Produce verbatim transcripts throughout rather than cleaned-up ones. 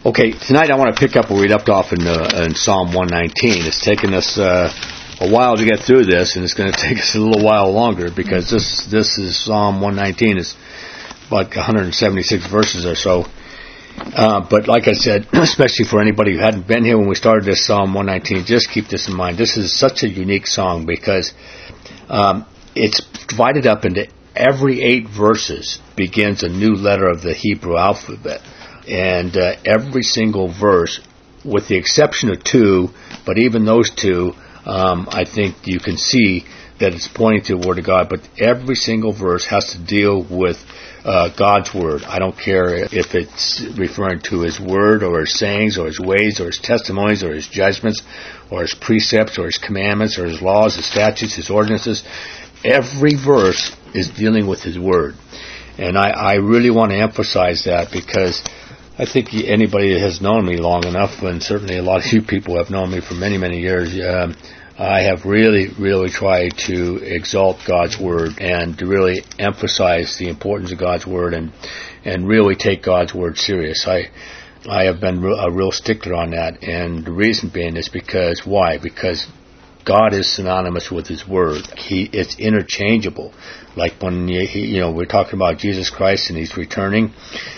Okay, tonight I want to pick up where we left off in, uh, in Psalm one nineteen. It's taken us uh, a while to get through this, and it's going to take us a little while longer because this this is Psalm one nineteen. It's about one hundred seventy-six verses or so. Uh, but like I said, especially for anybody who hadn't been here when we started this Psalm one nineteen, just keep this in mind. This is such a unique song because um, it's divided up into every eight verses begins a new letter of the Hebrew alphabet. And uh, every single verse, with the exception of two, but even those two, um, I think you can see that it's pointing to the Word of God. But every single verse has to deal with uh, God's Word. I don't care if it's referring to His Word or His sayings or His ways or His testimonies or His judgments or His precepts or His commandments or His laws, His statutes, His ordinances. Every verse is dealing with His Word. And I, I really want to emphasize that because I think anybody that has known me long enough, and certainly a lot of you people have known me for many, many years, um, I have really, really tried to exalt God's Word and to really emphasize the importance of God's Word and and really take God's Word serious. I I have been a real stickler on that, and the reason being is because, why? Because God is synonymous with His Word. He, it's interchangeable. Like when, you, you know, we're talking about Jesus Christ and He's returning,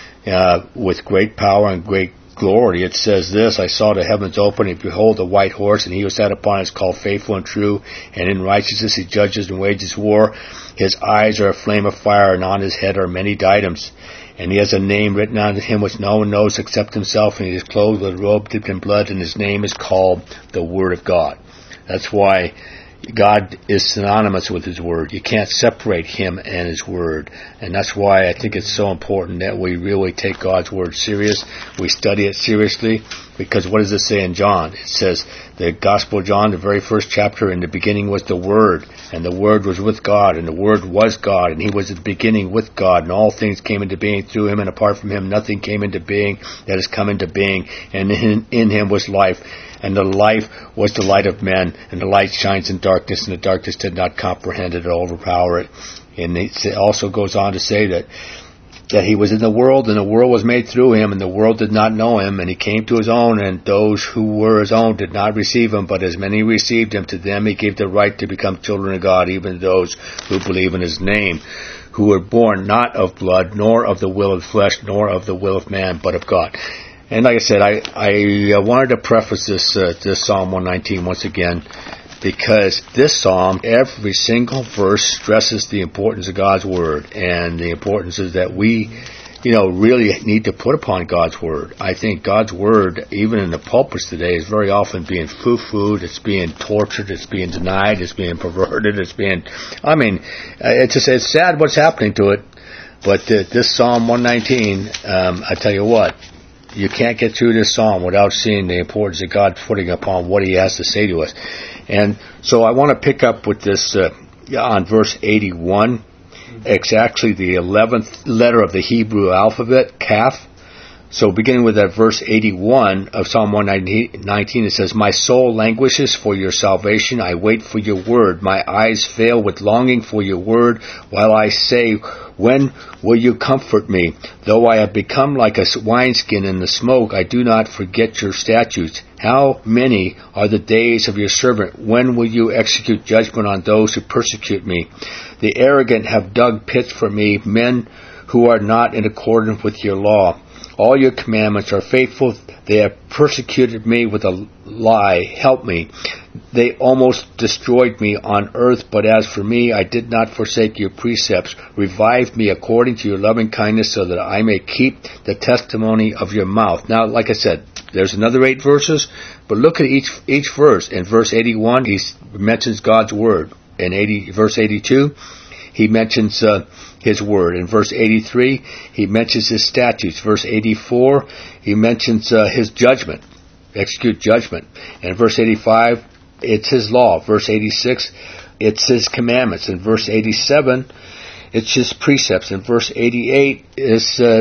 Uh, with great power and great glory. It says this, I saw the heavens open, and behold a white horse, and he who sat upon it is called Faithful and True, and in righteousness he judges and wages war. His eyes are a flame of fire, and on his head are many diadems. And he has a name written on him which no one knows except himself, and he is clothed with a robe dipped in blood, and his name is called the Word of God. That's why God is synonymous with His Word. You can't separate Him and His Word. And that's why I think it's so important that we really take God's Word serious. We study it seriously. Because what does it say in John? It says, the Gospel of John, the very first chapter, in the beginning was the Word, and the Word was with God, and the Word was God, and He was at the beginning with God, and all things came into being through Him, and apart from Him nothing came into being that has come into being, and in, in Him was life, and the life was the light of men, and the light shines in darkness, and the darkness did not comprehend it or overpower it. And it also goes on to say that that He was in the world, and the world was made through Him, and the world did not know Him, and He came to His own, and those who were His own did not receive Him, but as many received Him, to them He gave the right to become children of God, even those who believe in His name, who were born not of blood, nor of the will of flesh, nor of the will of man, but of God. And like I said, I, I wanted to preface this, uh, this Psalm one nineteen once again, because this psalm, every single verse stresses the importance of God's Word, and the importance is that we, you know, really need to put upon God's Word. I think God's Word, even in the pulpits today, is very often being foo-fooed, it's being tortured, it's being denied, it's being perverted, it's being, I mean, it's just, it's sad what's happening to it, but uh, this Psalm one nineteen, um, I tell you what, you can't get through this psalm without seeing the importance of God putting upon what He has to say to us. And so I want to pick up with this uh, on verse eighty-one. It's actually the eleventh letter of the Hebrew alphabet, Kaf. So beginning with that verse eighty-one of Psalm one nineteen, it says, My soul languishes for your salvation. I wait for your word. My eyes fail with longing for your word, while I say, when will you comfort me? Though I have become like a wineskin in the smoke, I do not forget your statutes. How many are the days of your servant? When will you execute judgment on those who persecute me? The arrogant have dug pits for me, men who are not in accordance with your law. All your commandments are faithful. They have persecuted me with a lie. Help me. They almost destroyed me on earth, but as for me, I did not forsake your precepts. Revive me according to your loving kindness, so that I may keep the testimony of your mouth. Now, like I said, there's another eight verses, but look at each each verse. In verse eighty-one, he mentions God's Word. In eighty, verse eighty-two, he mentions uh, His Word. In verse eighty-three, he mentions His statutes. Verse eighty-four, he mentions uh, His judgment, execute judgment. And in verse eighty-five, it's His law. Verse eighty-six, it's His commandments. In verse eighty-seven, it's His precepts. In verse eighty-eight, it's uh,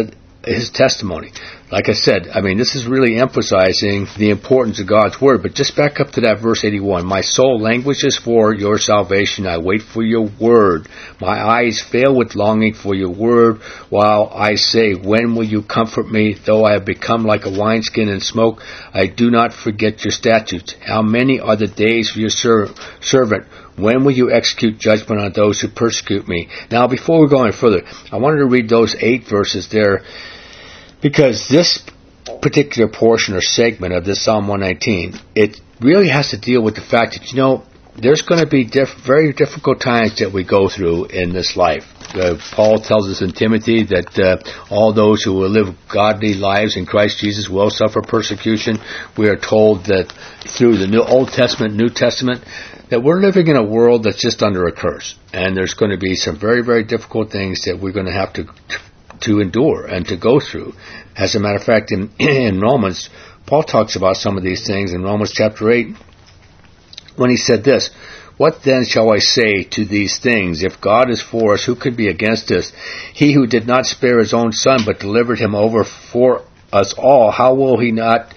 his testimony. Like I said, I mean, this is really emphasizing the importance of God's Word. But just back up to that verse eighty-one. My soul languishes for your salvation. I wait for your word. My eyes fail with longing for your word, while I say, when will you comfort me? Though I have become like a wineskin in smoke, I do not forget your statutes. How many are the days for your ser- servant? When will you execute judgment on those who persecute me? Now, before we go any further, I wanted to read those eight verses there, because this particular portion or segment of this Psalm one nineteen, it really has to deal with the fact that, you know, there's going to be diff- very difficult times that we go through in this life. Uh, Paul tells us in Timothy that uh, all those who will live godly lives in Christ Jesus will suffer persecution. We are told that through the New Old Testament, New Testament, that we're living in a world that's just under a curse. And there's going to be some very, very difficult things that we're going to have to to endure and to go through. As a matter of fact, in, in Romans, Paul talks about some of these things in Romans chapter eight, when he said this, what then shall I say to these things? If God is for us, who could be against us? He who did not spare his own son, but delivered him over for us all, how will he not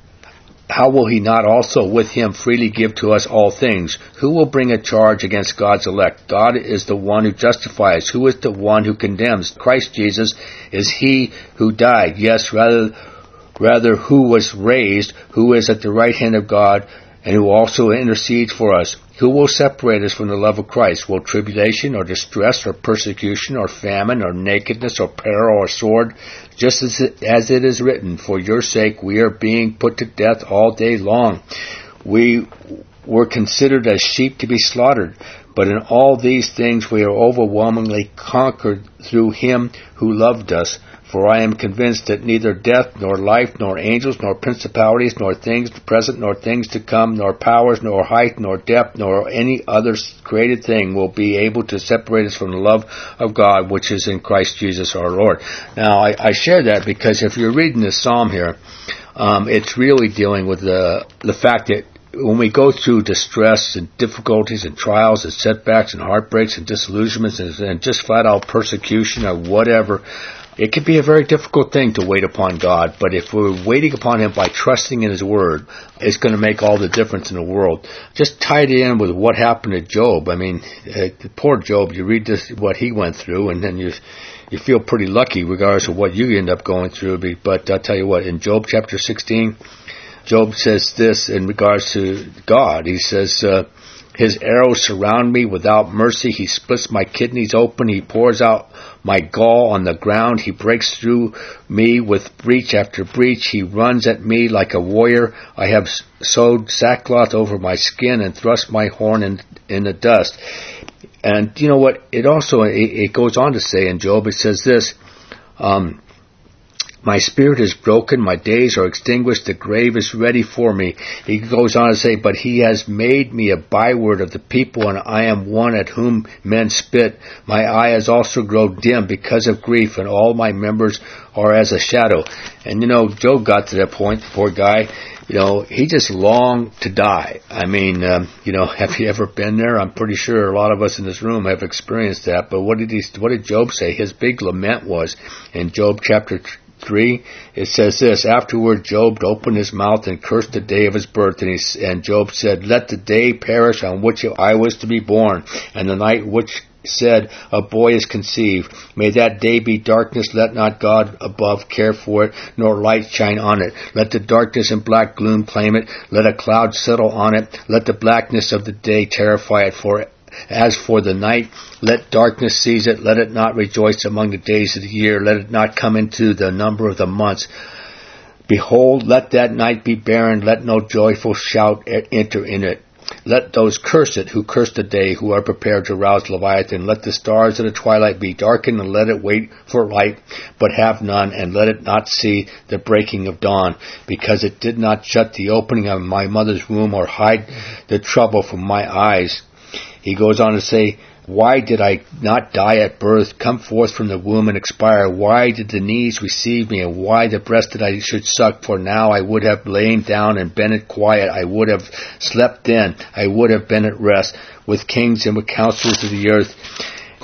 How will he not also with him freely give to us all things? Who will bring a charge against God's elect? God is the one who justifies. Who is the one who condemns? Christ Jesus is he who died. Yes, rather, rather who was raised, who is at the right hand of God, and who also intercedes for us. Who will separate us from the love of Christ? Will tribulation or distress or persecution or famine or nakedness or peril or sword? Just as it, as it is written, for your sake we are being put to death all day long. We were considered as sheep to be slaughtered. But in all these things we are overwhelmingly conquered through him who loved us. For I am convinced that neither death, nor life, nor angels, nor principalities, nor things present, nor things to come, nor powers, nor height, nor depth, nor any other created thing will be able to separate us from the love of God, which is in Christ Jesus our Lord. Now, I, I share that because if you're reading this psalm here, um, it's really dealing with the the fact that when we go through distress and difficulties and trials and setbacks and heartbreaks and disillusionments and, and just flat out persecution or whatever, it can be a very difficult thing to wait upon God, but if we're waiting upon him by trusting in his word, it's going to make all the difference in the world. Just tied in with what happened to Job. I mean, uh, poor Job, you read this, what he went through, and then you you feel pretty lucky regardless of what you end up going through. But I'll tell you what, in Job chapter sixteen, Job says this in regards to God. He says, uh, his arrows surround me without mercy. He splits my kidneys open. He pours out my gall on the ground. He breaks through me with breach after breach. He runs at me like a warrior. I have sewed sackcloth over my skin and thrust my horn in, in the dust. And you know what? It also, it, it goes on to say in Job, it says this, um, my spirit is broken, my days are extinguished, the grave is ready for me. He goes on to say, but he has made me a byword of the people, and I am one at whom men spit. My eye has also grown dim because of grief, and all my members are as a shadow. And you know, Job got to that point, poor guy. You know, he just longed to die. I mean, um, you know, have you ever been there? I'm pretty sure a lot of us in this room have experienced that. But what did he? What did Job say? His big lament was in Job chapter three, it says this, afterward Job opened his mouth and cursed the day of his birth, and, he, and Job said, let the day perish on which I was to be born, and the night which said, a boy is conceived. May that day be darkness, let not God above care for it, nor light shine on it. Let the darkness and black gloom claim it, let a cloud settle on it, let the blackness of the day terrify it, for as for the night, let darkness seize it, let it not rejoice among the days of the year, let it not come into the number of the months. Behold, let that night be barren, let no joyful shout enter in it. Let those curse it who curse the day, who are prepared to rouse Leviathan. Let the stars of the twilight be darkened, and let it wait for light, but have none, and let it not see the breaking of dawn, because it did not shut the opening of my mother's womb, or hide the trouble from my eyes. He goes on to say, why did I not die at birth, come forth from the womb and expire? Why did the knees receive me, and why the breast that I should suck? For now I would have lain down and been at quiet. I would have slept then. I would have been at rest with kings and with counselors of the earth,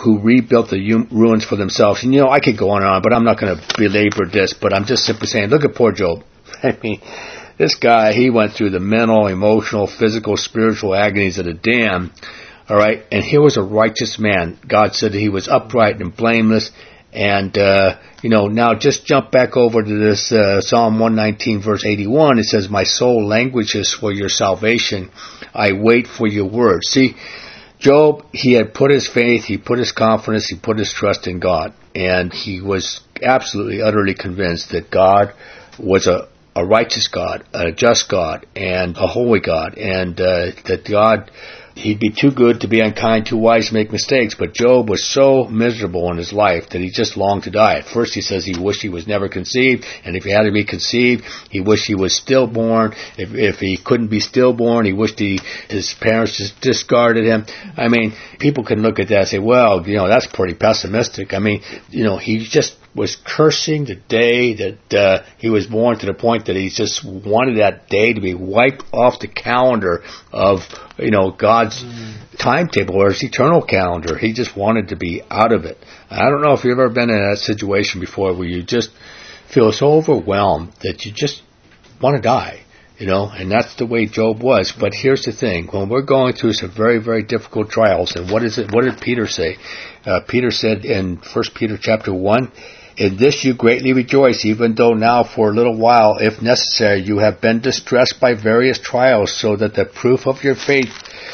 who rebuilt the u- ruins for themselves. And, you know, I could go on and on, but I'm not going to belabor this, but I'm just simply saying, look at poor Job. I mean, this guy, he went through the mental, emotional, physical, spiritual agonies of the damned. All right, and here was a righteous man. God said that he was upright and blameless. And, uh, you know, now just jump back over to this uh, Psalm one nineteen, verse eighty-one. It says, my soul languishes for your salvation. I wait for your word. See, Job, he had put his faith, he put his confidence, he put his trust in God. And he was absolutely, utterly convinced that God was a, a righteous God, a just God, and a holy God. And uh, that God... he'd be too good to be unkind, too wise to make mistakes. But Job was so miserable in his life that he just longed to die. At first he says he wished he was never conceived, and if he had to be conceived, he wished he was stillborn. If, if he couldn't be stillborn, he wished he, his parents just discarded him. I mean, people can look at that and say, well, you know, that's pretty pessimistic. I mean, you know, he just was cursing the day that uh, he was born, to the point that he just wanted that day to be wiped off the calendar of, you know, God's mm. timetable or his eternal calendar. He just wanted to be out of it. I don't know if you've ever been in that situation before where you just feel so overwhelmed that you just want to die, you know, and that's the way Job was. But here's the thing. When we're going through some very, very difficult trials, and what is it? What did Peter say? Uh, Peter said in First Peter chapter one, in this you greatly rejoice, even though now for a little while, if necessary, you have been distressed by various trials, so that the proof of your faith,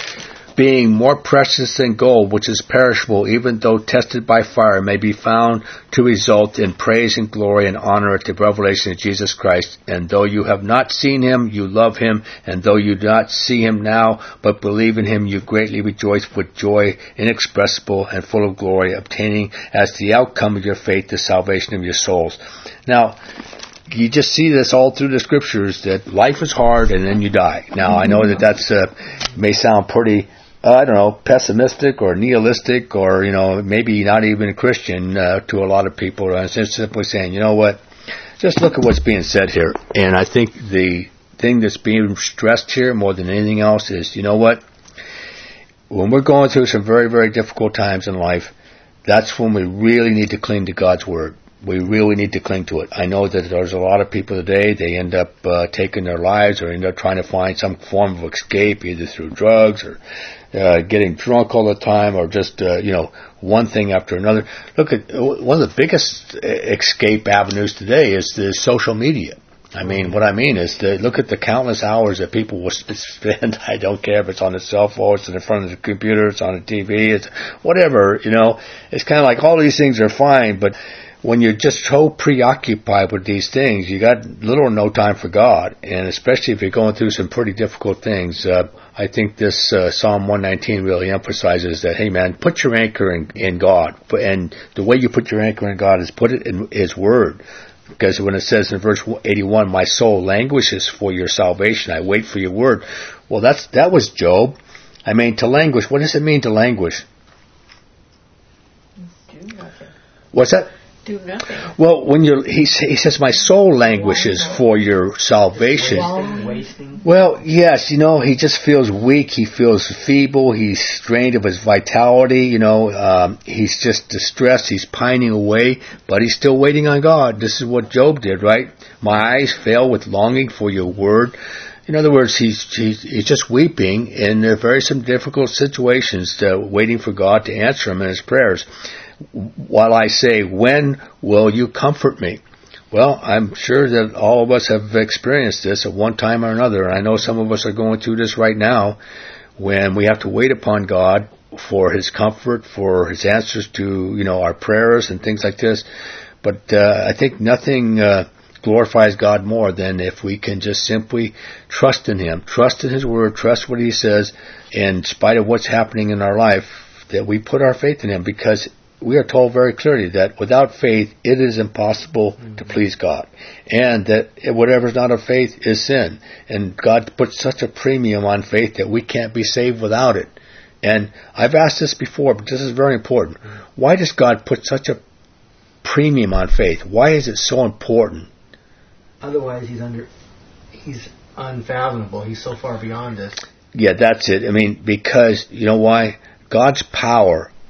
being more precious than gold, which is perishable, even though tested by fire, may be found to result in praise and glory and honor at the revelation of Jesus Christ. And though you have not seen him, you love him. And though you do not see him now, but believe in him, you greatly rejoice with joy inexpressible and full of glory, obtaining as the outcome of your faith the salvation of your souls. Now, you just see this all through the scriptures, that life is hard and then you die. Now, I know that that's uh, may sound pretty, uh, I don't know, pessimistic or nihilistic, or, you know, maybe not even a Christian uh, to a lot of people. It's just simply saying, you know what, just look at what's being said here. And I think the thing that's being stressed here more than anything else is, you know what, when we're going through some very, very difficult times in life, that's when we really need to cling to God's Word. We really need to cling to it. I know that there's a lot of people today, they end up uh, taking their lives, or end up trying to find some form of escape, either through drugs or uh, getting drunk all the time, or just, uh, you know, one thing after another. Look at, one of the biggest escape avenues today is the social media. I mean, what I mean is to look at the countless hours that people will spend. I don't care if it's on the cell phone, it's in front of the computer, it's on the T V, it's whatever, you know. It's kind of like all these things are fine, but when you're just so preoccupied with these things, you got little or no time for God. And especially if you're going through some pretty difficult things, uh, I think this uh, Psalm one nineteen really emphasizes that, hey man, put your anchor in, in God. And the way you put your anchor in God is put it in His Word. Because when it says in verse eighty-one, my soul languishes for your salvation, I wait for your word. Well, that's that was Job. I mean, to languish, what does it mean to languish? Do nothing. What's that? Do nothing. Well, when you're, he, he says, my soul languishes for your salvation. Wasting. Well, yes, you know, he just feels weak. He feels feeble. He's strained of his vitality. You know, um, he's just distressed. He's pining away, but he's still waiting on God. This is what Job did, right? My eyes fail with longing for your word. In other words, he's, he's, he's just weeping, and there are very some difficult situations, uh, waiting for God to answer him in his prayers. While I say, when will you comfort me? Well, I'm sure that all of us have experienced this at one time or another. And I know some of us are going through this right now, when we have to wait upon God for His comfort, for His answers to, you know, our prayers and things like this. But uh, I think nothing uh, glorifies God more than if we can just simply trust in Him, trust in His Word, trust what He says, in spite of what's happening in our life, that we put our faith in Him, because we are told very clearly that without faith, it is impossible mm-hmm. to please God. And that whatever is not of faith is sin. And God puts such a premium on faith that we can't be saved without it. And I've asked this before, but this is very important. Mm-hmm. Why does God put such a premium on faith? Why is it so important? Otherwise, he's under, he's unfathomable. He's so far beyond us. Yeah, that's it. I mean, because, you know why? God's power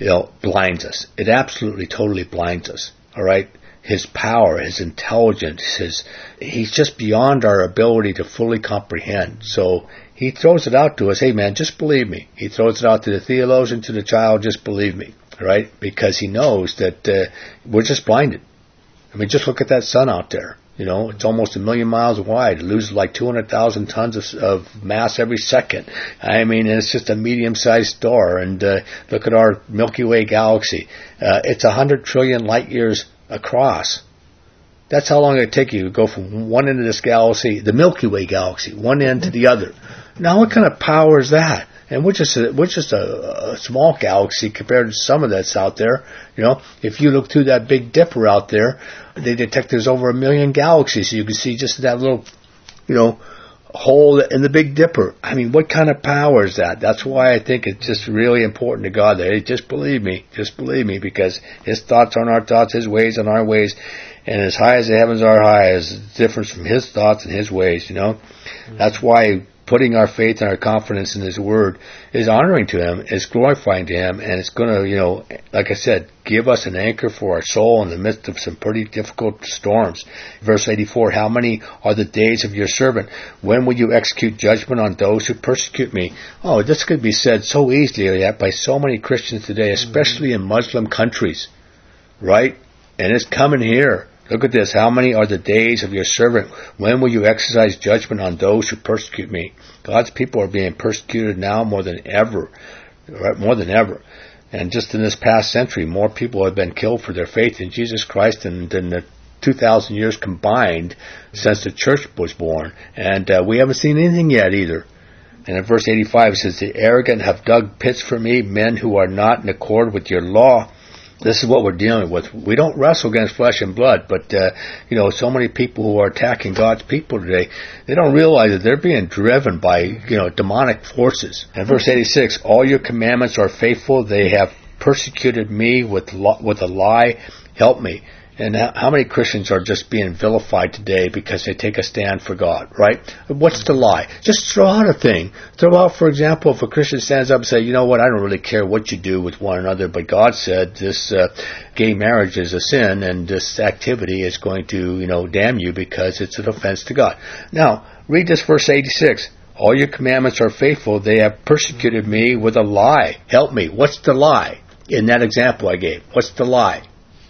you know, blinds us. It absolutely, totally blinds us. All right? His power, his intelligence, his, he's just beyond our ability to fully comprehend. So he throws it out to us, hey man, just believe me. He throws it out to the theologian, to the child, just believe me. All right? Because he knows that uh, we're just blinded. I mean, just look at that sun out there. You know, it's almost a million miles wide. It loses like two hundred thousand tons of, of mass every second. I mean, it's just a medium-sized star. And uh, look at our Milky Way galaxy. Uh, it's one hundred trillion light years across. That's how long it would take you to go from one end of this galaxy, the Milky Way galaxy, one end to the other. Now, what kind of power is that? And we're just a, we're just a, a small galaxy compared to some of that's out there. You know, if you look through that Big Dipper out there, they detect there's over a million galaxies. So you can see just that little, you know, hole in the Big Dipper. I mean, what kind of power is that? That's why I think it's just really important to God that, hey, just believe me, just believe me, because His thoughts aren't our thoughts, His ways aren't our ways, and as high as the heavens are high is the difference from His thoughts and His ways, you know. Mm-hmm. That's why putting our faith and our confidence in His Word is honoring to Him, is glorifying to Him, and it's going to, you know, like I said, give us an anchor for our soul in the midst of some pretty difficult storms. Verse eighty-four, how many are the days of your servant? When will you execute judgment on those who persecute me? Oh, this could be said so easily yet by so many Christians today, especially in Muslim countries, right? And it's coming here. Look at this. How many are the days of your servant? When will you exercise judgment on those who persecute me? God's people are being persecuted now more than ever. Right? More than ever. And just in this past century, more people have been killed for their faith in Jesus Christ than, than the two thousand years combined since the church was born. And uh, we haven't seen anything yet either. And in verse eighty-five it says, the arrogant have dug pits for me, men who are not in accord with your law. This is what we're dealing with. We don't wrestle against flesh and blood, but, uh, you know, so many people who are attacking God's people today, they don't realize that they're being driven by, you know, demonic forces. And verse eighty-six, all your commandments are faithful. They have persecuted me with, lo- with a lie. Help me. And how many Christians are just being vilified today because they take a stand for God, right? What's the lie? Just throw out a thing. Throw out, for example, if a Christian stands up and says, you know what, I don't really care what you do with one another, but God said this uh, gay marriage is a sin and this activity is going to, you know, damn you because it's an offense to God. Now, read this verse eighty-six. All your commandments are faithful. They have persecuted me with a lie. Help me. What's the lie in that example I gave? What's the lie?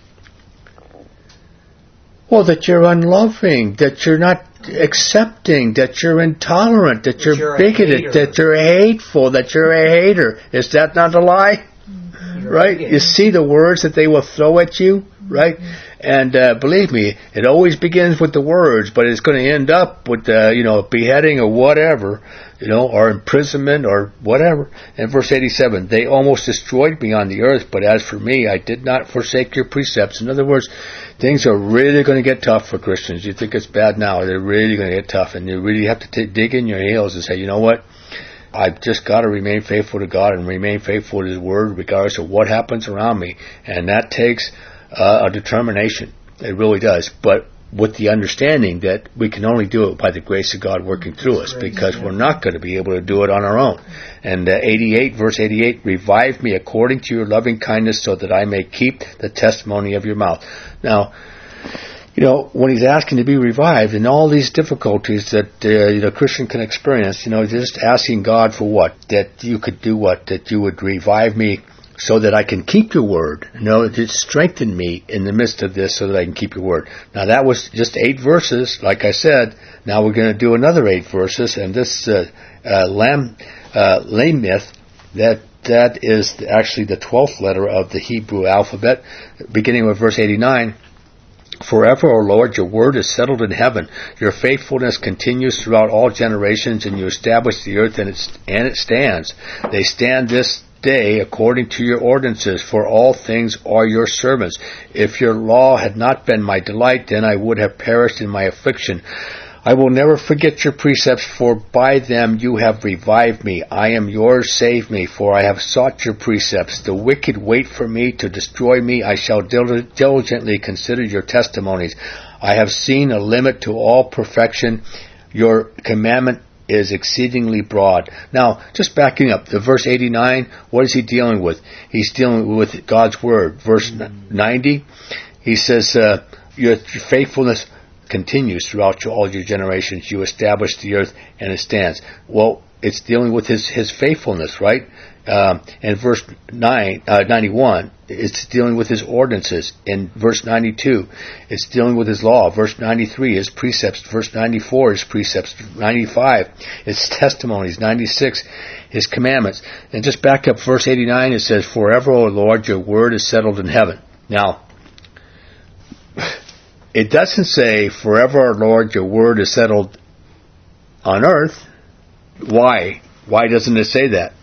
Well, that you're unloving, that you're not accepting, that you're intolerant, that, that you're, you're bigoted, that you're hateful, that you're a hater. Is that not a lie? Mm-hmm. Right? You see the words that they will throw at you, right? Mm-hmm. And uh, believe me, it always begins with the words, but it's going to end up with, uh, you know, beheading or whatever, you know, or imprisonment or whatever. And verse eighty-seven, they almost destroyed me on the earth, but as for me, I did not forsake your precepts. In other words, things are really going to get tough for Christians. You think it's bad now, they're really going to get tough, and you really have to t- dig in your heels and say, you know what? I've just got to remain faithful to God and remain faithful to His Word regardless of what happens around me. And that takes uh, a determination. It really does. But with the understanding that we can only do it by the grace of God working through us, because we're not going to be able to do it on our own. And uh, eighty-eight, verse eighty-eight, revive me according to your loving kindness so that I may keep the testimony of your mouth. Now, you know, when he's asking to be revived and all these difficulties that uh, you know, Christian can experience, you know, just asking God for what? That you could do what? That you would revive me so that I can keep your word. You know, to strengthen me in the midst of this so that I can keep your word. Now, that was just eight verses, like I said. Now we're going to do another eight verses, and this uh, uh, Lam, uh, Lamith, that that is actually the twelfth letter of the Hebrew alphabet, beginning with verse eighty-nine. Forever, O Lord, your word is settled in heaven. Your faithfulness continues throughout all generations, and you establish the earth, and it, and it stands. They stand this day according to your ordinances, for all things are your servants. If your law had not been my delight, then I would have perished in my affliction. I will never forget your precepts, for by them you have revived me. I am yours, save me, for I have sought your precepts. The wicked wait for me to destroy me. I shall dil- diligently consider your testimonies. I have seen a limit to all perfection. Your commandment is exceedingly broad. Now, just backing up to verse eighty-nine, what is he dealing with? He's dealing with God's Word. Verse ninety, he says, uh, your faithfulness continues throughout all your generations. You establish the earth and it stands. Well, it's dealing with his, his faithfulness, right? Um, and verse nine, uh, ninety-one, it's dealing with his ordinances. In verse ninety-two, it's dealing with his law. Verse ninety-three, his precepts. Verse ninety-four, his precepts. ninety-five, his testimonies. ninety-six, his commandments. And just back up verse eighty-nine, it says, forever, O Lord, your word is settled in heaven. Now, it doesn't say, forever, O Lord, your word is settled on earth. Why? Why doesn't it say that?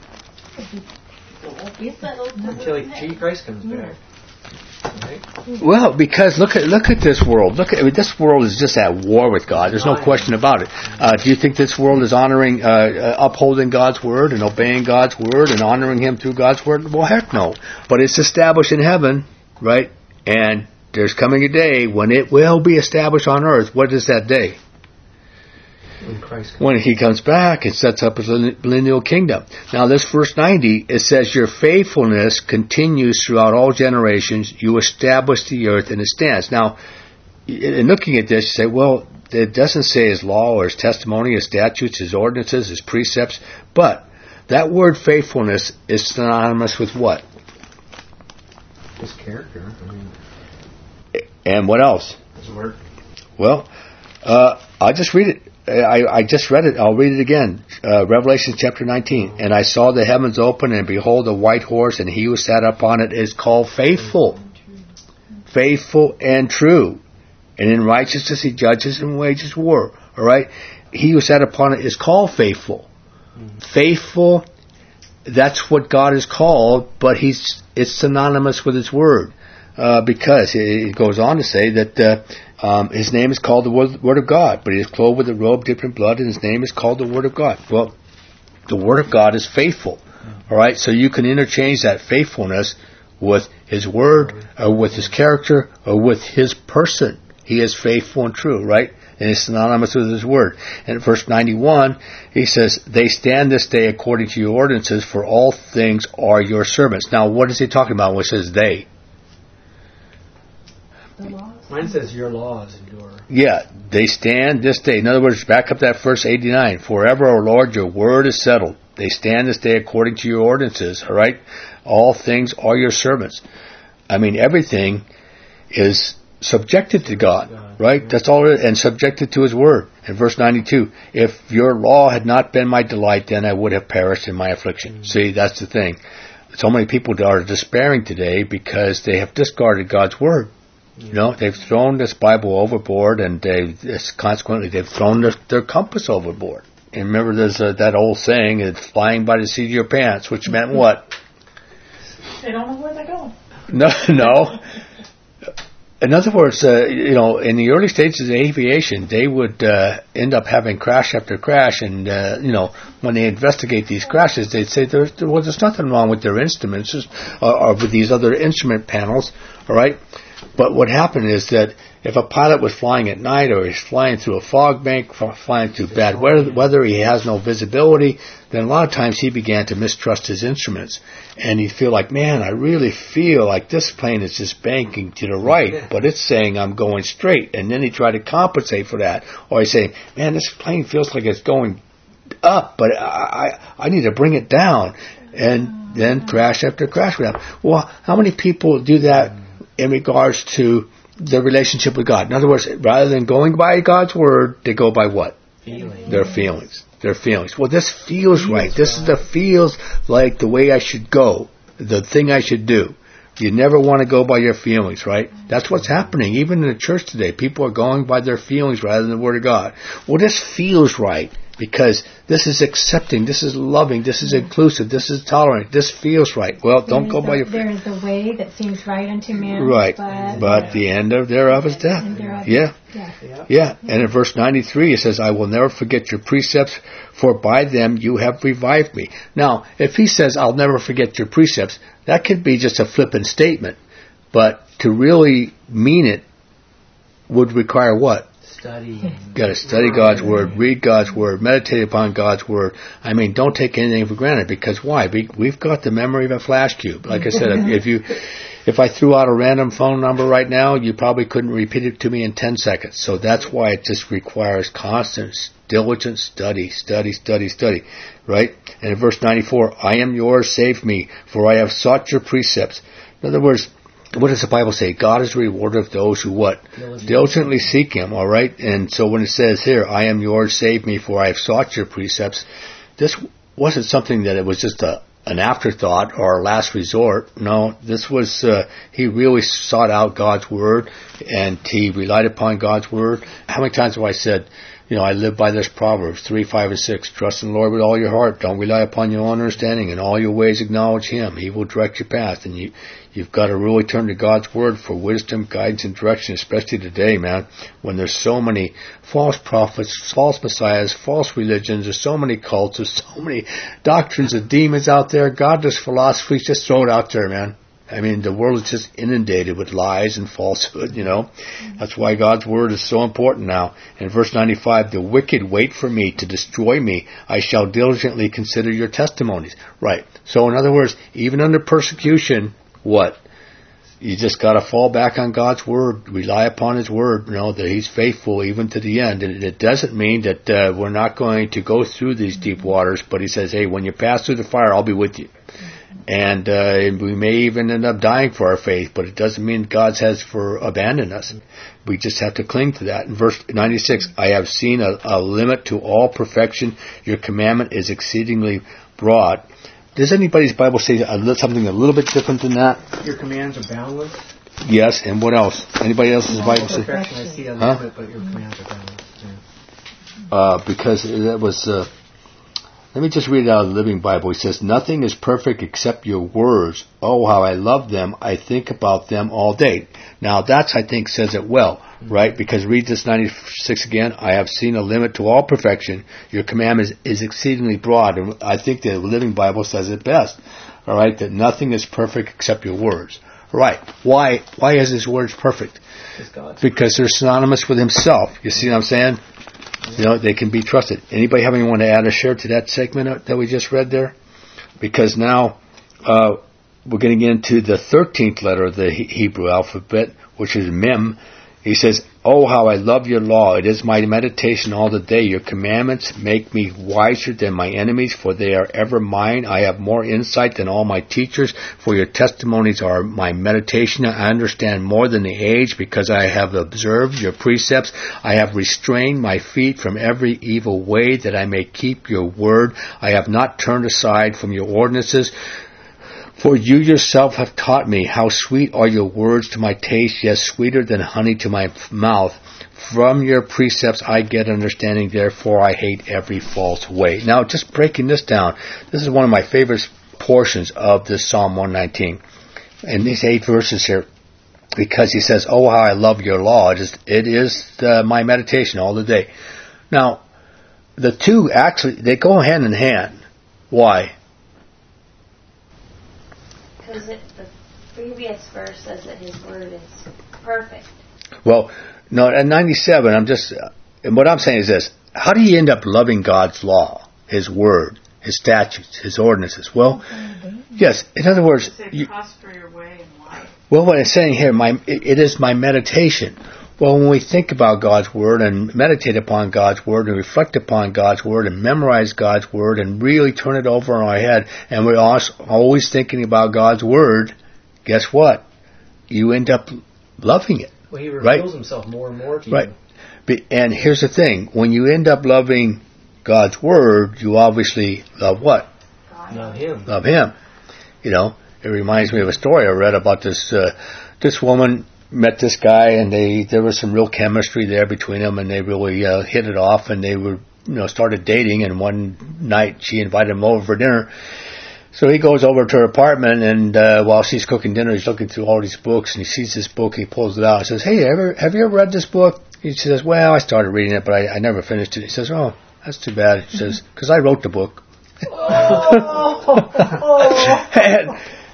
Until Christ comes back. Right? Well, because look at look at this world. Look at I mean, this world is just at war with God. There's no question about it. Uh, do you think this world is honoring, uh, uh, upholding God's word and obeying God's word and honoring Him through God's word? Well, heck no. But it's established in heaven, right? And there's coming a day when it will be established on earth. What is that day? When Christ comes. When He comes back and sets up His millennial kingdom. Now this verse ninety, it says, your faithfulness continues throughout all generations. You establish the earth and it stands. Now, in looking at this, you say, well, it doesn't say His law or His testimony, His statutes, His ordinances, His precepts. But that word faithfulness is synonymous with what? His character. I mean, and what else? His word. Well, uh, I'll just read it. I, I just read it. I'll read it again. Uh, Revelation chapter nineteen. And I saw the heavens open, and behold, a white horse, and he who sat upon it is called Faithful. Faithful and true. And in righteousness he judges and wages war. All right? He who sat upon it is called Faithful. Faithful, that's what God is called, but he's it's synonymous with His word. Uh, because it goes on to say that uh, um, His name is called the word, word of God, but He is clothed with a robe dipped in blood, and His name is called the Word of God. Well, the Word of God is faithful. All right, so you can interchange that faithfulness with His word, or with His character, or with His person. He is faithful and true, right? And it's synonymous with His word. And in verse ninety-one, he says, they stand this day according to your ordinances, for all things are your servants. Now, what is he talking about when he says they? Mine says your laws endure. Yeah, they stand this day. In other words, back up that verse eighty-nine. Forever, O Lord, your word is settled. They stand this day according to your ordinances, all right? All things are your servants. I mean, everything is subjected to God, right? That's all it is, and subjected to His word. In verse ninety-two, if your law had not been my delight, then I would have perished in my affliction. Mm-hmm. See, that's the thing. So many people are despairing today because they have discarded God's word. You know, they've thrown this Bible overboard, and they consequently they've thrown their, their compass overboard. And remember, there's a, that old saying, it's flying by the seat of your pants, which meant what? They don't know where they're going. No, no. In other words, uh, you know, in the early stages of aviation, they would uh, end up having crash after crash, and uh, you know, when they investigate these crashes, they'd say there's well, there's nothing wrong with their instruments, just, uh, or with these other instrument panels, all right. But what happened is that if a pilot was flying at night, or he's flying through a fog bank, flying through bad weather, he has no visibility, then a lot of times he began to mistrust his instruments. And he'd feel like, man, I really feel like this plane is just banking to the right, but it's saying I'm going straight. And then he tried to compensate for that. Or he's saying, man, this plane feels like it's going up, but I, I, I need to bring it down. And then crash after crash would happen. Well, how many people do that in regards to their relationship with God? In other words, rather than going by God's word, they go by what? Feelings. Their feelings. Their feelings. Well, this feels right. This is the feels like the way I should go, the thing I should do. You never want to go by your feelings, right? That's what's happening. Even in the church today, people are going by their feelings rather than the Word of God. Well, this feels right because this is accepting, this is loving, this is inclusive, this is tolerant, this feels right. Well, don't go by your feelings. There is a way that seems right unto man. Right. But, but the end of thereof is death. Yeah. Yeah. Yeah. And in verse ninety-three, it says, I will never forget your precepts, for by them you have revived me. Now, if he says, I'll never forget your precepts, that could be just a flippant statement. But to really mean it would require what? study. And Got to study God's Word, read God's Word, meditate upon God's Word. I mean, don't take anything for granted, because why? We, we've got the memory of a flash cube. Like I said, if, if you, if I threw out a random phone number right now, you probably couldn't repeat it to me in ten seconds. So that's why it just requires constant, diligent study, study, study, study, right? And in verse ninety-four, I am yours, save me, for I have sought your precepts. In other words, what does the Bible say? God is the rewarder of those who what? Diligently. Diligently seek Him, all right? And so when it says here, I am yours, save me, for I have sought your precepts, this wasn't something that it was just a an afterthought or a last resort. No, this was, uh, he really sought out God's Word, and he relied upon God's Word. How many times have I said, you know, I live by this Proverbs three, five, and six. Trust in the Lord with all your heart. Don't rely upon your own understanding. In all your ways acknowledge Him. He will direct your path. And you, you've got to really turn to God's Word for wisdom, guidance, and direction, especially today, man, when there's so many false prophets, false messiahs, false religions, there's so many cults, there's so many doctrines of demons out there, godless philosophies. Just throw it out there, man. I mean, the world is just inundated with lies and falsehood, you know. That's why God's Word is so important now. In verse ninety-five, the wicked wait for me to destroy me. I shall diligently consider your testimonies. Right. So in other words, even under persecution, what? You just got to fall back on God's Word, rely upon His Word, you know, that He's faithful even to the end. And it doesn't mean that uh, we're not going to go through these deep waters, but He says, hey, when you pass through the fire, I'll be with you. And uh, we may even end up dying for our faith, but it doesn't mean God has for abandoned us. We just have to cling to that. In verse ninety-six, I have seen a, a limit to all perfection. Your commandment is exceedingly broad. Does anybody's Bible say a li- something a little bit different than that? Your commands are boundless. Yes, and what else? Anybody else's Bible say? Perfection, I see a huh? limit, but your commands are boundless. Yeah. Uh, because that was... Uh, Let me just read it out of the Living Bible. He says, nothing is perfect except your words. Oh, how I love them. I think about them all day. Now, that's, I think, says it well, right? Because read this ninety-six again. I have seen a limit to all perfection. Your commandment is, is exceedingly broad. And I think the Living Bible says it best, all right, that nothing is perfect except your words. All right. Why, why is His words perfect? Because they're synonymous with Himself. You see what I'm saying? You know, they can be trusted. Anybody have anyone to add or share to that segment that we just read there? Because now uh, we're getting into the thirteenth letter of the Hebrew alphabet, which is Mem. He says, oh, how I love your law. It is my meditation all the day. Your commandments make me wiser than my enemies, for they are ever mine. I have more insight than all my teachers, for your testimonies are my meditation. I understand more than the age, because I have observed your precepts. I have restrained my feet from every evil way, that I may keep your word. I have not turned aside from your ordinances. For you yourself have taught me how sweet are your words to my taste, yes, sweeter than honey to my mouth. From your precepts I get understanding, therefore I hate every false way. Now, just breaking this down, this is one of my favorite portions of this Psalm one nineteen. In these eight verses here, because he says, oh, how I love your law. It is, it is uh, my meditation all the day. Now, the two actually, they go hand in hand. Why? Because the previous verse says that His word is perfect. Well, no, at ninety-seven, I'm just, and what I'm saying is this: how do you end up loving God's law, His word, His statutes, His ordinances? Well, yes. In other words, you, prosper your way in life. Well, what it's saying here, my it, it is my meditation. Well, when we think about God's Word and meditate upon God's Word and reflect upon God's Word and memorize God's Word and really turn it over in our head, and we're always thinking about God's Word, guess what? You end up loving it. Well, He reveals right? Himself more and more to right. you. Right. And here's the thing. When you end up loving God's Word, you obviously love what? God. Love Him. Love Him. You know, it reminds me of a story I read about this uh, this woman met this guy, and they there was some real chemistry there between them, and they really uh, hit it off, and they were you know started dating. And one night she invited him over for dinner, so he goes over to her apartment, and uh, while she's cooking dinner, he's looking through all these books, and he sees this book, and he pulls it out and says, "Hey, ever have you ever read this book?" He says, "Well, I started reading it, but I, I never finished it." He says, "Oh, that's too bad." He says, "Because I wrote the book." Oh. and,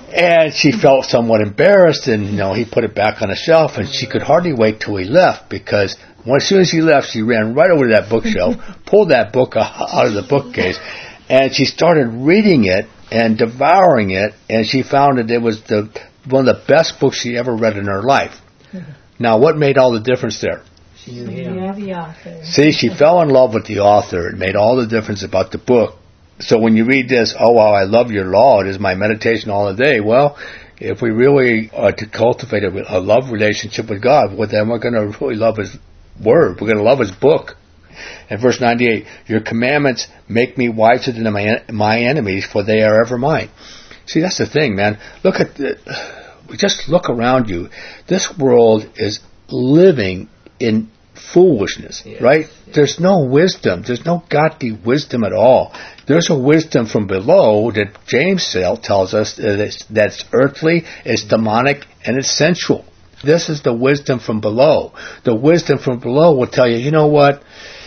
And she felt somewhat embarrassed, and, you know, he put it back on the shelf, and she could hardly wait till he left, because when, as soon as he left, she ran right over to that bookshelf, pulled that book out of the bookcase, and she started reading it and devouring it, and she found that it was the one of the best books she ever read in her life. Now, what made all the difference there? She knew him. Yeah, the author. See, she fell in love with the author. It made all the difference about the book. So when you read this, oh, wow, I love your law. It is my meditation all the day. Well, if we really are to cultivate a, a love relationship with God, well, then we're going to really love His Word. We're going to love His book. And verse ninety-eight, your commandments make me wiser than my, my enemies, for they are ever mine. See, that's the thing, man. Look at the, just look around you. This world is living in foolishness, yes, right? Yes. There's no wisdom. There's no godly wisdom at all. There's a wisdom from below that James tells us that's earthly, it's demonic, and it's sensual. This is the wisdom from below. The wisdom from below will tell you, you know what?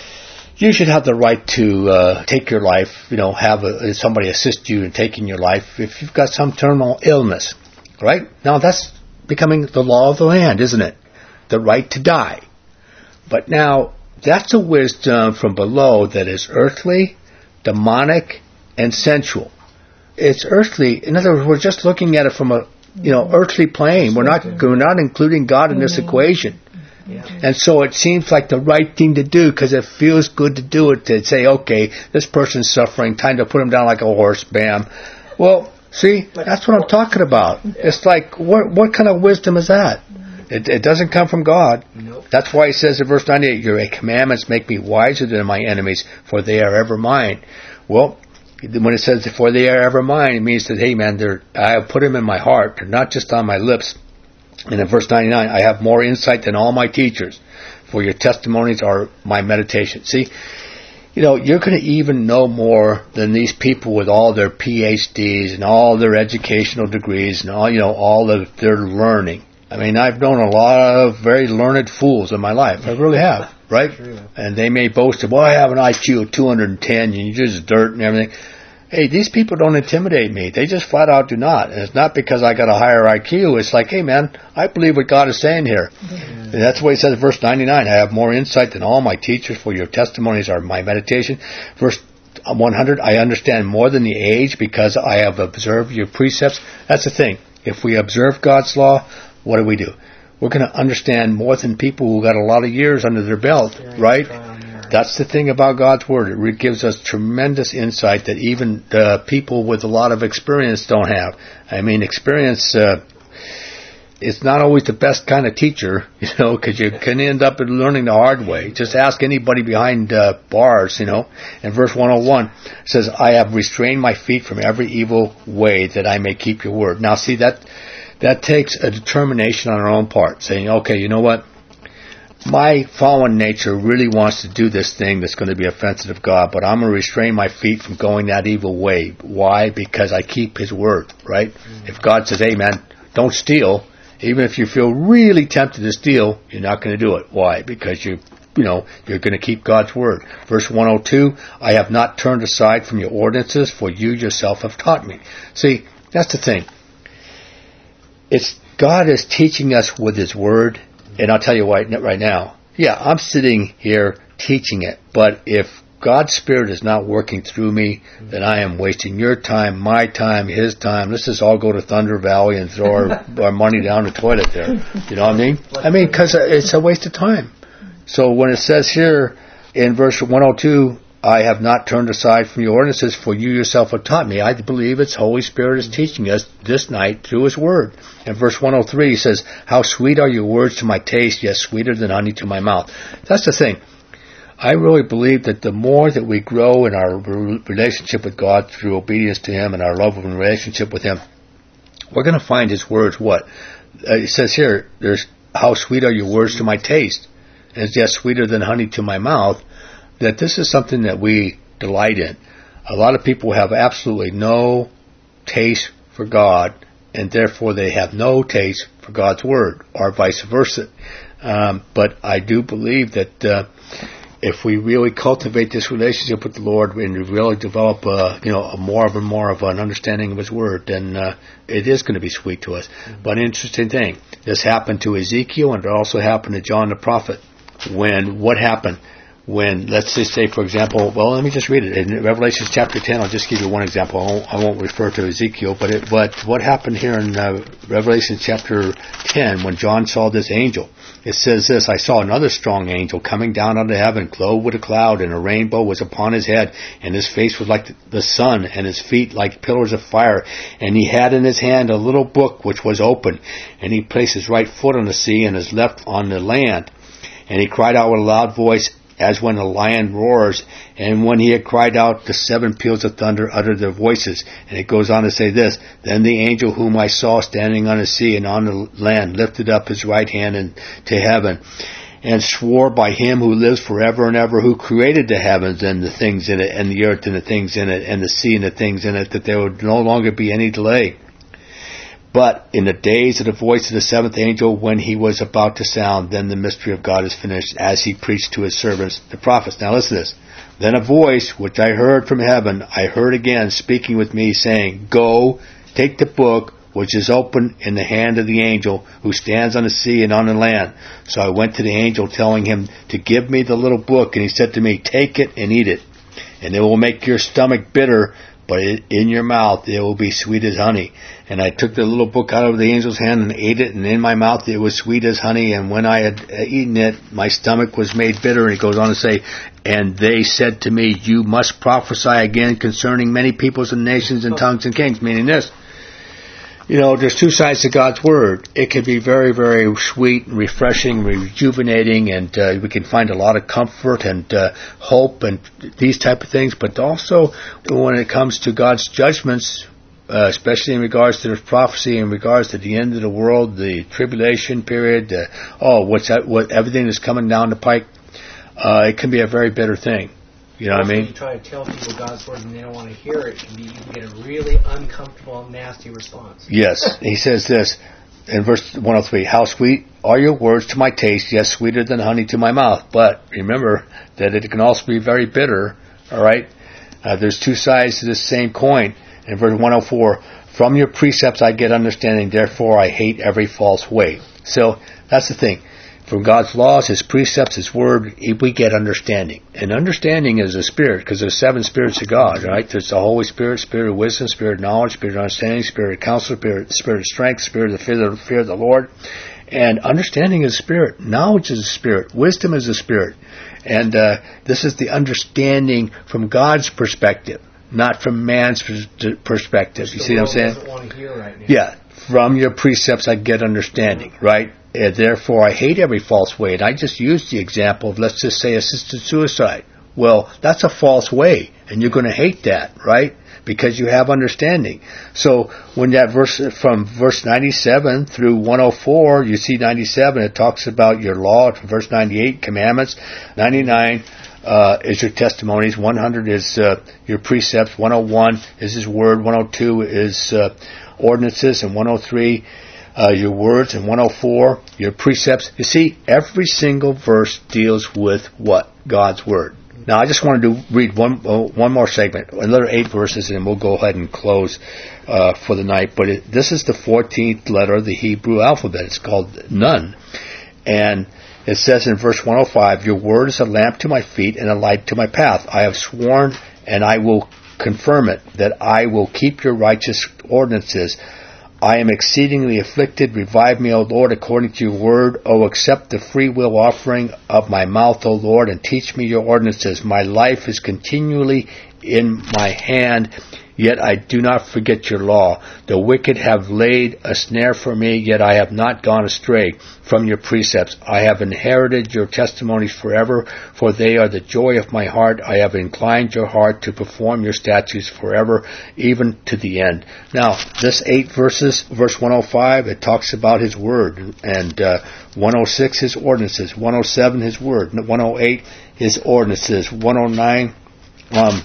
You should have the right to uh, take your life, you know, have a, somebody assist you in taking your life if you've got some terminal illness, right? Now that's becoming the law of the land, isn't it? The right to die. But now, that's a wisdom from below that is earthly, demonic, and sensual. It's earthly. In other words, we're just looking at it from a, you know, earthly plane. We're not, we're not including God in this equation. Yeah. And so it seems like the right thing to do because it feels good to do it, to say, okay, this person's suffering, time to put him down like a horse, bam. Well, see, that's what I'm talking about. It's like, what what kind of wisdom is that? It, it doesn't come from God. Nope. That's why he says in verse ninety-eight, your commandments make me wiser than my enemies, for they are ever mine. Well, when it says, for they are ever mine, it means that, hey man, they're, I have put them in my heart. They're not just on my lips. And in verse ninety-nine, I have more insight than all my teachers, for your testimonies are my meditation. See, you know, you're going to even know more than these people with all their P H Ds and all their educational degrees and all, you know, all of their learning. I mean, I've known a lot of very learned fools in my life. I really have, right? True. And they may boast of, well, I have an I Q of two hundred ten and you're just dirt and everything. Hey, these people don't intimidate me. They just flat out do not. And it's not because I got a higher I Q. It's like, hey, man, I believe what God is saying here. Mm-hmm. And that's what he says in verse ninety-nine. I have more insight than all my teachers, for your testimonies are my meditation. Verse one hundred, I understand more than the age because I have observed your precepts. That's the thing. If we observe God's law, what do we do? We're going to understand more than people who got a lot of years under their belt, right? That's the thing about God's Word. It gives us tremendous insight that even uh, people with a lot of experience don't have. I mean, experience uh, is not always the best kind of teacher, you know, because you can end up learning the hard way. Just ask anybody behind uh, bars, you know. And verse one oh one says, I have restrained my feet from every evil way that I may keep your word. Now, see, that that takes a determination on our own part, saying, okay, you know what? My fallen nature really wants to do this thing that's going to be offensive to God, but I'm going to restrain my feet from going that evil way. Why? Because I keep His word, right? Mm-hmm. If God says, hey man, don't steal, even if you feel really tempted to steal, you're not going to do it. Why? Because you, you know, you're going to keep God's word. Verse one oh two, I have not turned aside from your ordinances, for you yourself have taught me. See, that's the thing. It's God is teaching us with His word. And I'll tell you why right now. Yeah, I'm sitting here teaching it, but if God's Spirit is not working through me, then I am wasting your time, my time, His time. Let's just all go to Thunder Valley and throw our, our money down the toilet there. You know what I mean? I mean, because it's a waste of time. So when it says here in verse one oh two, I have not turned aside from your ordinances, for you yourself have taught me. I believe it's Holy Spirit is teaching us this night through His Word. In verse one oh three, He says, how sweet are your words to my taste, yes, sweeter than honey to my mouth. That's the thing. I really believe that the more that we grow in our relationship with God through obedience to Him and our love and relationship with Him, we're going to find His words what? Uh, it says here, there's how sweet are your words to my taste, and it's yes, sweeter than honey to my mouth. That this is something that we delight in. A lot of people have absolutely no taste for God, and therefore they have no taste for God's Word, or vice versa. Um, but I do believe that uh, if we really cultivate this relationship with the Lord and we really develop, uh, you know, a more and more of an understanding of His Word, then uh, it is going to be sweet to us. Mm-hmm. But interesting thing, this happened to Ezekiel, and it also happened to John the prophet. When what happened? When, let's just say, for example, well, let me just read it. In Revelation chapter ten, I'll just give you one example. I won't, I won't refer to Ezekiel, but it, but what happened here in uh, Revelation chapter ten, when John saw this angel, it says this, I saw another strong angel coming down out of heaven, clothed with a cloud, and a rainbow was upon his head, and his face was like the sun, and his feet like pillars of fire. And he had in his hand a little book which was open, and he placed his right foot on the sea and his left on the land. And he cried out with a loud voice, as when a lion roars, and when he had cried out, the seven peals of thunder uttered their voices. And it goes on to say this, then the angel whom I saw standing on the sea and on the land lifted up his right hand and, to heaven, and swore by him who lives forever and ever, who created the heavens and the things in it, and the earth and the things in it, and the sea and the things in it, that there would no longer be any delay. But in the days of the voice of the seventh angel, when he was about to sound, then the mystery of God is finished, as he preached to his servants, the prophets. Now listen to this. Then a voice, which I heard from heaven, I heard again, speaking with me, saying, Go, take the book, which is open in the hand of the angel, who stands on the sea and on the land. So I went to the angel, telling him to give me the little book, and he said to me, Take it and eat it, and it will make your stomach bitter, but in your mouth it will be sweet as honey. And I took the little book out of the angel's hand and ate it, and in my mouth it was sweet as honey. And when I had eaten it, my stomach was made bitter. And he goes on to say, and they said to me, You must prophesy again concerning many peoples and nations and tongues and kings. Meaning this, you know, there's two sides to God's Word. It can be very, very sweet and refreshing, rejuvenating, and uh, we can find a lot of comfort and uh, hope and these type of things. But also, when it comes to God's judgments, uh, especially in regards to the prophecy, in regards to the end of the world, the tribulation period, uh, oh, what's that, what everything that's coming down the pike, uh, it can be a very bitter thing. You know what I mean? If you try to tell people God's Word and they don't want to hear it, it can be, you can get a really uncomfortable, nasty response. Yes. He says this in verse one oh three, How sweet are your words to my taste, yes, sweeter than honey to my mouth. But remember that it can also be very bitter, all right? Uh, there's two sides to this same coin. In verse one oh four, From your precepts I get understanding, therefore I hate every false way. So that's the thing. From God's laws, His precepts, His Word, we get understanding. And understanding is a spirit, because there's seven spirits of God, right? There's the Holy Spirit, Spirit of wisdom, Spirit of knowledge, Spirit of understanding, Spirit of counsel, Spirit, Spirit of strength, Spirit of the fear, of the fear of the Lord. And understanding is a spirit. Knowledge is a spirit. Wisdom is a spirit. And uh, this is the understanding from God's perspective, not from man's perspective. You see what I'm saying? Doesn't want to hear right now. Yeah. From your precepts I get understanding, right? And therefore, I hate every false way. And I just used the example of, let's just say, assisted suicide. Well, that's a false way, and you're going to hate that, right? Because you have understanding. So when that verse, from verse ninety-seven through one oh four, you see ninety-seven, it talks about your law. Verse ninety-eight, commandments. ninety-nine uh, is your testimonies. one hundred is uh, your precepts. one oh one is His Word. one oh two is uh, ordinances. And one oh three, Uh, your words, and one oh four, your precepts. You see, every single verse deals with what? God's Word. Now, I just wanted to read one uh, one more segment, another eight verses, and we'll go ahead and close uh, for the night. But it, this is the fourteenth letter of the Hebrew alphabet. It's called Nun. And it says in verse one oh five, Your word is a lamp to my feet and a light to my path. I have sworn, and I will confirm it, that I will keep your righteous ordinances. I am exceedingly afflicted. Revive me, O Lord, according to your word. O accept the free will offering of my mouth, O Lord, and teach me your ordinances. My life is continually in my hand, yet I do not forget your law. The wicked have laid a snare for me, yet I have not gone astray from your precepts. I have inherited your testimonies forever, for they are the joy of my heart. I have inclined your heart to perform your statutes forever, even to the end. Now, this eight verses, verse one oh five, it talks about His Word, and uh, one oh six, His ordinances, one oh seven, His Word, one oh eight, His ordinances, one oh nine, um,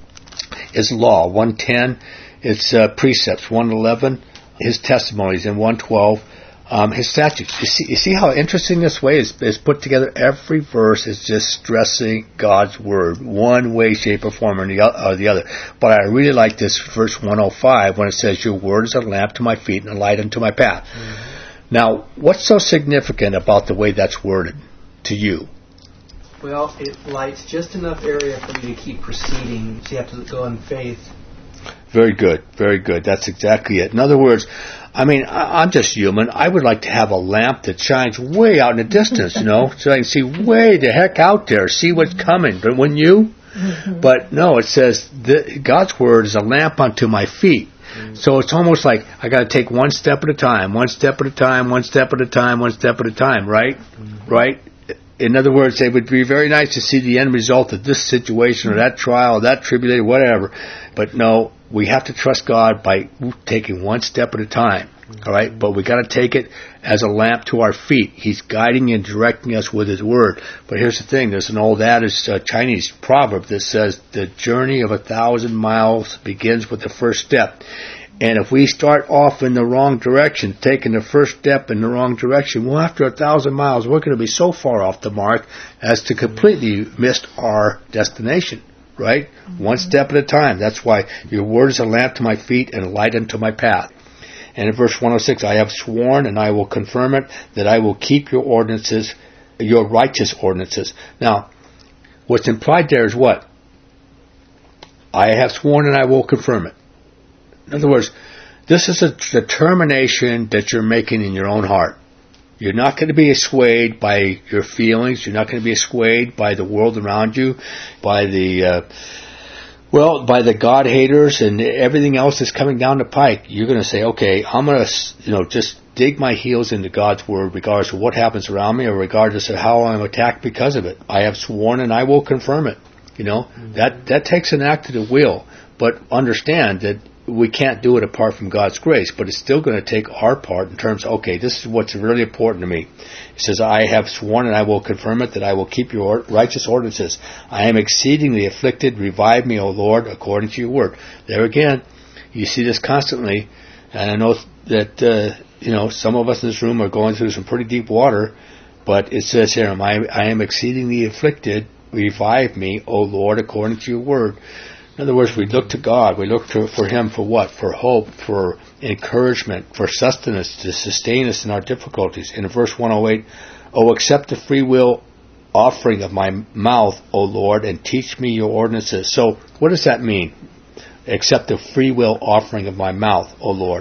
His law, one ten, it's uh, precepts, one eleven, His testimonies, and one twelve, Um, his statutes. You see, you see how interesting this way is, is put together? Every verse is just stressing God's word, one way, shape, or form, or the, or the other. But I really like this verse one oh five when it says, "Your word is a lamp to my feet and a light unto my path." Mm-hmm. Now, what's so significant about the way that's worded to you? Well, it lights just enough area for you to keep proceeding, so you have to go in faith. Very good, very good. That's exactly it. In other words, I mean, I, I'm just human. I would like to have a lamp that shines way out in the distance, you know, so I can see way the heck out there, see what's coming. But when you, mm-hmm. but no, it says that God's word is a lamp unto my feet. Mm-hmm. So it's almost like I got to take one step at a time, one step at a time, one step at a time, one step at a time, right? Mm-hmm. Right? In other words, it would be very nice to see the end result of this situation or that trial or that tribulation, whatever. But no, we have to trust God by taking one step at a time. All right? But we got to take it as a lamp to our feet. He's guiding and directing us with His word. But here's the thing. There's an old adage, uh, Chinese proverb that says, the journey of a thousand miles begins with the first step. And if we start off in the wrong direction, taking the first step in the wrong direction, well, after a thousand miles, we're going to be so far off the mark as to completely miss our destination, right? Mm-hmm. One step at a time. That's why your word is a lamp to my feet and a light unto my path. And in verse one oh six, I have sworn and I will confirm it that I will keep your ordinances, your righteous ordinances. Now, what's implied there is what? I have sworn and I will confirm it. In other words, this is a determination that you're making in your own heart. You're not going to be swayed by your feelings. You're not going to be swayed by the world around you, by the, uh, well, by the God haters and everything else that's coming down the pike. You're going to say, okay, I'm going to, you know, just dig my heels into God's word regardless of what happens around me or regardless of how I'm attacked because of it. I have sworn and I will confirm it. You know, mm-hmm. that, that takes an act of the will. But understand that we can't do it apart from God's grace, but it's still going to take our part in terms of, okay, this is what's really important to me. It says, I have sworn and I will confirm it that I will keep your righteous ordinances. I am exceedingly afflicted. Revive me, O Lord, according to your word. There again, you see this constantly, and I know that, uh, you know, some of us in this room are going through some pretty deep water, but it says here, I, I am exceedingly afflicted. Revive me, O Lord, according to your word. In other words, we look to God. We look to, for Him for what? For hope, for encouragement, for sustenance, to sustain us in our difficulties. In verse one oh eight, Oh, accept the free will offering of my mouth, O Lord, and teach me your ordinances. So, what does that mean? Accept the free will offering of my mouth, O Lord.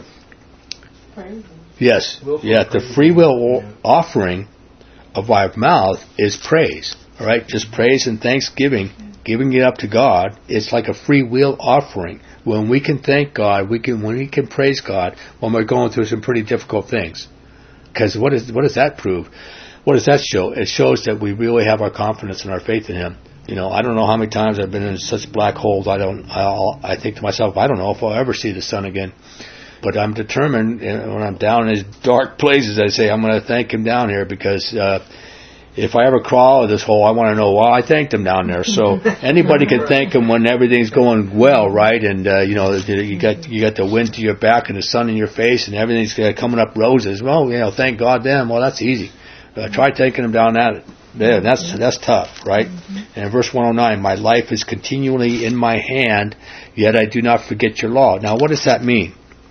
Praise. Yes. Yeah, the free will offering of my mouth is praise. All right? Just praise and thanksgiving. Giving it up to God, it's like a free will offering. When we can thank God, we can when we can praise God when we're going through some pretty difficult things. Because what is what does that prove? What does that show? It shows that we really have our confidence and our faith in Him. You know, I don't know how many times I've been in such black holes. I don't. I'll, I think to myself, I don't know if I'll ever see the sun again. But I'm determined. When I'm down in these dark places, I say I'm going to thank Him down here because. Uh, If I ever crawl out of this hole, I want to know, well, I thanked Him down there. So anybody can thank Him when everything's going well, right? And, uh, you know, you got you got the wind to your back and the sun in your face and everything's uh, coming up roses. Well, you know, thank God then. Well, that's easy. Uh, try thanking Him down at it. There, that's, that's tough, right? And in verse one oh nine, my life is continually in my hand, yet I do not forget your law. Now, what does that mean?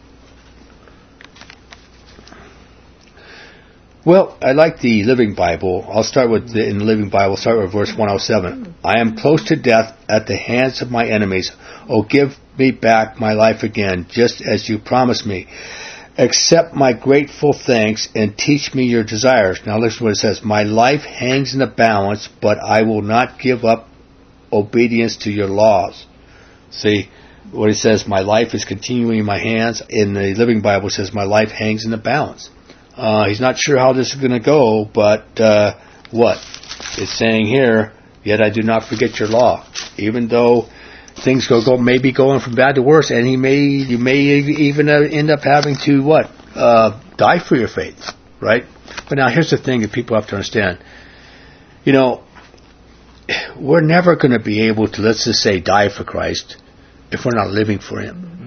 Well, I like the Living Bible. I'll start with the, in the Living Bible, start with verse one oh seven. I am close to death at the hands of my enemies. Oh, give me back my life again, just as you promised me. Accept my grateful thanks and teach me your desires. Now listen to what it says. My life hangs in the balance, but I will not give up obedience to your laws. See what it says, my life is continuing in my hands. In the Living Bible, it says my life hangs in the balance. Uh, he's not sure how this is going to go, but uh, what? It's saying here, yet I do not forget your law. Even though things go, go may be going from bad to worse, and he may you may even end up having to, what? Uh, die for your faith, right? But now here's the thing that people have to understand. You know, we're never going to be able to, let's just say, die for Christ if we're not living for Him.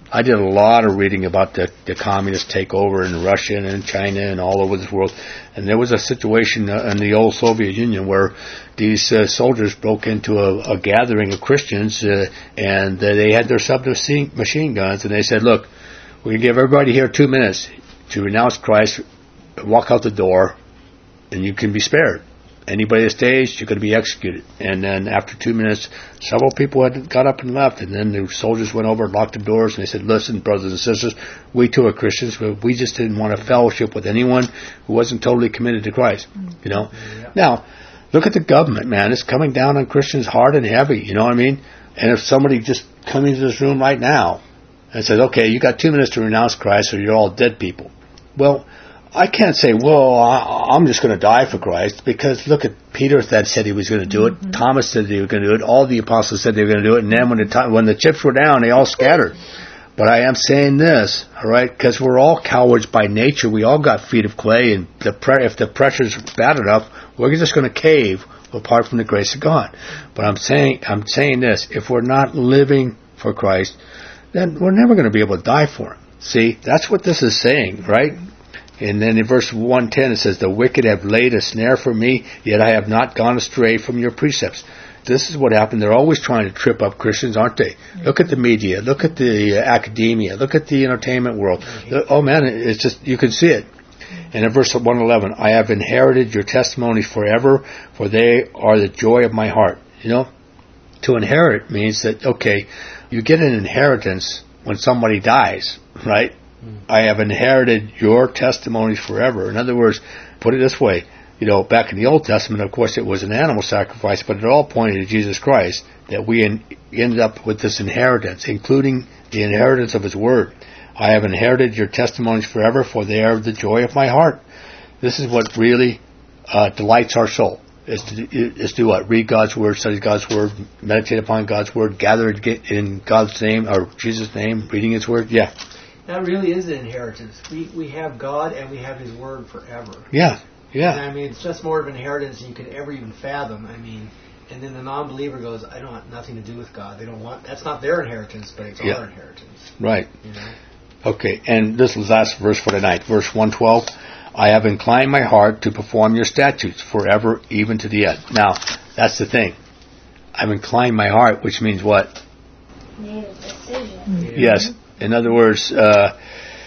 I did a lot of reading about the, the communist takeover in Russia and in China and all over this world. And there was a situation uh, in the old Soviet Union where these uh, soldiers broke into a, a gathering of Christians uh, and uh, they had their submachine guns, and they said, look, we're going to give everybody here two minutes to renounce Christ, walk out the door, and you can be spared. Anybody that stays, you're going to be executed. And then after two minutes, several people had got up and left, and then the soldiers went over and locked the doors, and they said, listen, brothers and sisters, we too are Christians, but we just didn't want to fellowship with anyone who wasn't totally committed to Christ. You know? Yeah. Now, look at the government, man. It's coming down on Christians hard and heavy, you know what I mean? And if somebody just come into this room right now and says, okay, you got two minutes to renounce Christ or you're all dead people. Well, I can't say, well, I, I'm just going to die for Christ, because look at Peter that said he was going to do it. Mm-hmm. Thomas said he was going to do it. All the apostles said they were going to do it. And then when the time, when the chips were down, they all scattered. But I am saying this, all right, because we're all cowards by nature. We all got feet of clay, and the pre- if the pressure's bad enough, we're just going to cave apart from the grace of God. But I'm saying, I'm saying this: if we're not living for Christ, then we're never going to be able to die for Him. See, that's what this is saying, right? And then in verse one ten it says, the wicked have laid a snare for me, yet I have not gone astray from your precepts. This is what happened. They're always trying to trip up Christians, aren't they? Mm-hmm. Look at the media. Look at the uh, academia. Look at the entertainment world. Mm-hmm. Oh, man, it's just, you can see it. And in verse one eleven, I have inherited your testimonies forever, for they are the joy of my heart. You know, to inherit means that, okay, you get an inheritance when somebody dies, right? I have inherited your testimonies forever. In other words, put it this way, you know, back in the Old Testament, of course, it was an animal sacrifice, but it all pointed to Jesus Christ, that we in, ended up with this inheritance, including the inheritance of His Word. I have inherited your testimonies forever, for they are the joy of my heart. This is what really uh, delights our soul, is to, is to what? Read God's Word, study God's Word, meditate upon God's Word, gather in God's name, or Jesus' name, reading His Word. Yeah. That really is an inheritance. We we have God and we have His Word forever. Yeah, yeah. And I mean, it's just more of an inheritance than you could ever even fathom. I mean, and then the non-believer goes, I don't want nothing to do with God. They don't want, that's not their inheritance, but it's yeah. our inheritance. Right. You know? Okay, and this is the last verse for tonight. Verse one twelve, I have inclined my heart to perform your statutes forever, even to the end. Now, that's the thing. I've inclined my heart, which means what? Made a decision. Yes. In other words, uh,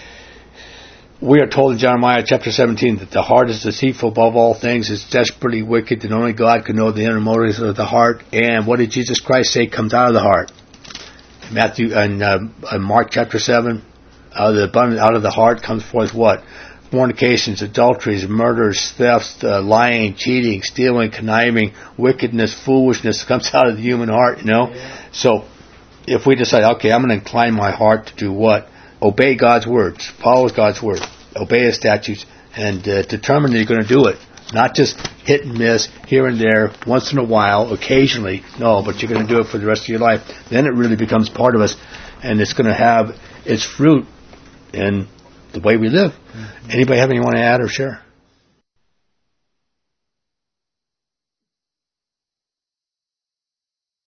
we are told in Jeremiah chapter seventeen that the heart is deceitful above all things, it's desperately wicked, and only God can know the inner motives of the heart. And what did Jesus Christ say comes out of the heart? Matthew and uh, in Mark chapter seven, out of the abundance, out of the heart comes forth what? Fornications, adulteries, murders, thefts, uh, lying, cheating, stealing, conniving, wickedness, foolishness comes out of the human heart. You know, yeah. So if we decide, okay, I'm going to incline my heart to do what? Obey God's words, follow God's word, obey His statutes, and uh, determine that you're going to do it. Not just hit and miss, here and there, once in a while, occasionally. No, but you're going to do it for the rest of your life. Then it really becomes part of us, and it's going to have its fruit in the way we live. Mm-hmm. Anybody have anything you want to add or share?